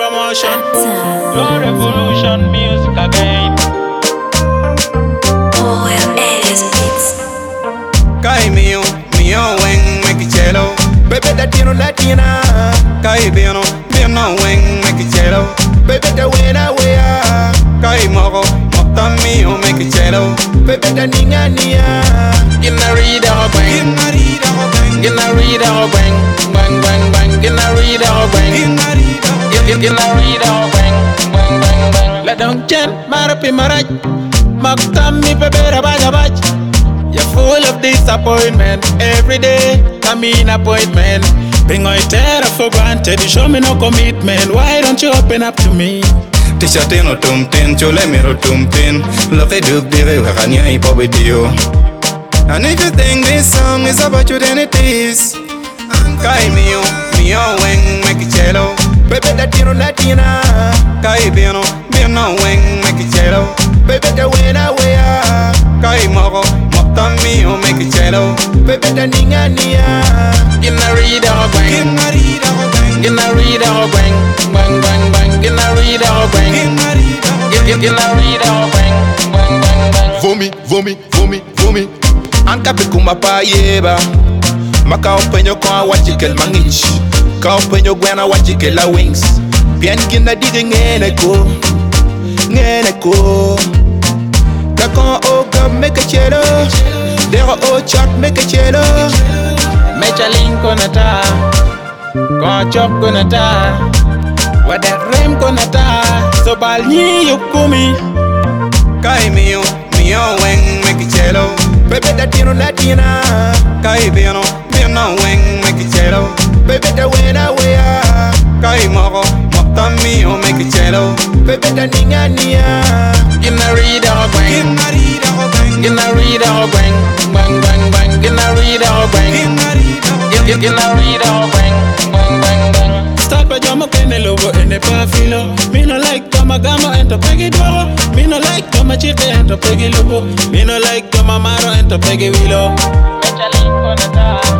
promotion. Low revolution music again. OLS Beats. Kai mio weng make cello. Baby Latino Latina. Kai biano weng make cello. Baby the winner we are. Kai moro mokta mio make cello. Baby the ninga nia. Gina read a bang. Gina read a bang. Bang bang bang. Gina read a bang. Gina read a bang. Bang bang bang. La don't chen marapi maraj. Mokta mi bebera bajabaj. You're full of disappointment. Every day, I mean appointment. Bring my terror for granted. You show me no commitment. Why don't you open up to me? T-shirt no tumtin, chole miro tumtin. Look at you, dire wakanya ipo video. And if you think this song is about you, then it is. Kai mio weng make cello. Baby Latino Latina. Kai biano weng make cello. Baby the winner we are. Kai moro mokta mio make cello. Baby the ninga nia. Gina read a bang. Gina read a bang. Bang bang bang. Gina read a bang. Gina read a bang. Bang bang bang. Vomi. Ankape kumapa yeba. Maka openyo kwa wachikel mangich. Ka openyo gwena wachikel la wings. Bien gina digi ngene ko. Kakon oga make a cello. Dero o chak make a cello. Mecha link konata. Kwa chok konata. Wada rem konata. So bal ni yukumi. Kai mio weng make a cello. Baby Latino Latina. Kai biano weng make a cello. Baby the winner we are. Kai moro mokta mio make a cello. Baby the ninga nia. Gina read a bang. Gina read a bang. Bang bang bang. Gina read a bang. Gina read a bang. Bang bang bang. Start by jamo kene lobo ene pa filo. Me no like toma gamo ento pegi doro. Me no like toma chite ento pegi lobo. Me no like toma maro ento pegi wilo. Mecha link konata.